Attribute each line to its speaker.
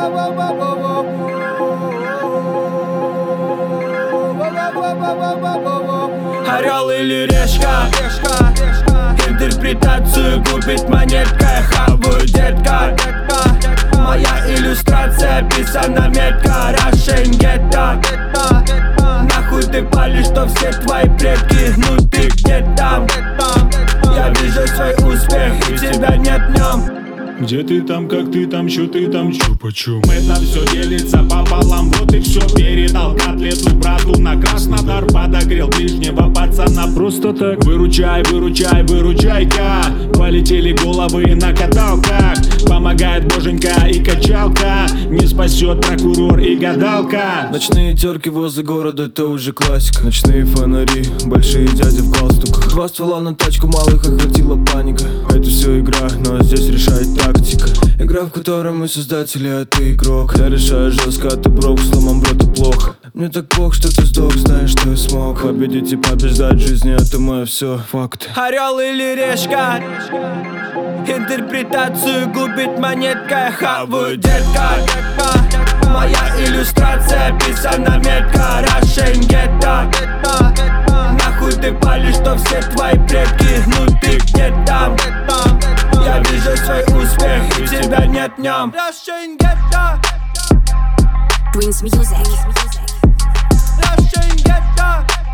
Speaker 1: Орел или решка, интерпретацию губит монетка. Хаваю, детка, моя иллюстрация писана метко. Russian гетто, нахуй ты палишь, что все твои предки. Ну ты где там? Я вижу свой успех, и тебя нет в нем.
Speaker 2: Где ты там, как ты там, чё ты там, чё почем? Это все делится пополам, вот и все. Передал котлету брату на Краснодар, подогрел ближнего пацана. Просто так выручай, выручай, выручай-ка. Полетели головы на каталках. Помогает боженька и качалка. Не спасет прокурор и гадалка.
Speaker 3: Ночные терки возле города, это уже классика. Ночные фонари, большие дяди в галстуках. 2 ствола на тачку, малых охватила паника. Это все игра, но здесь решает тактика. Игра, в которой мы создатели, а ты игрок. Я решаю жестко, а ты брок, сломан брата плохо. Мне так плохо, что ты сдох, знаешь, что я смог победить и побеждать в жизни, это мое все факт.
Speaker 1: Орел или решка, интерпретацию губит монетка. Хаваю, детка, моя иллюстрация писана метко. Russian гетто, нахуй ты палишь, что все твои предки. Ну ты где там? Я вижу свой успех, и тебя нет в нем. Russian гетто,
Speaker 4: Prince Music.
Speaker 1: Russian гетто.